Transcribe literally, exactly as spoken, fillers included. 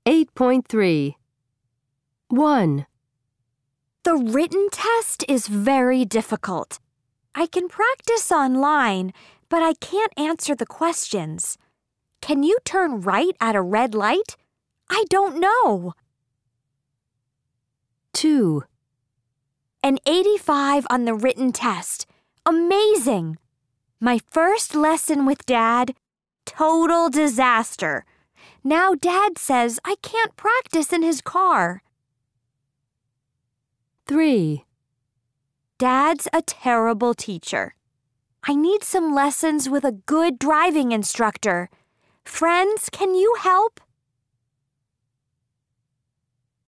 eight point three. one. The written test is very difficult. I can practice online, but I can't answer the questions. Can you turn right at a red light? I don't know. two. An eighty-five on the written test. Amazing! My first lesson with Dad, total disaster. Now Dad says I can't practice in his car. three. Dad's a terrible teacher. I need some lessons with a good driving instructor. Friends, can you help?